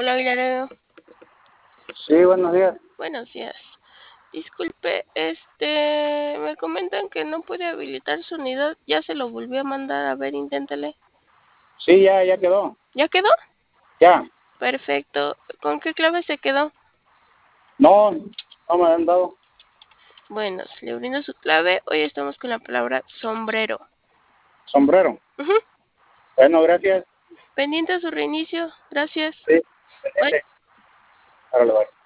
Hola, Aguilar. Sí, buenos días. Buenos días. Disculpe, me comentan que no puede habilitar su unidad. Ya se lo volví a mandar. A ver, inténtale. Sí, ya quedó. ¿Ya quedó? Ya. Perfecto. ¿Con qué clave se quedó? No, no me han dado. Bueno, le brindo su clave. Hoy estamos con la palabra sombrero. Sombrero. Ujú. Bueno, gracias. Pendiente a su reinicio. Gracias. Sí, Bye. pendiente. Árale, bye.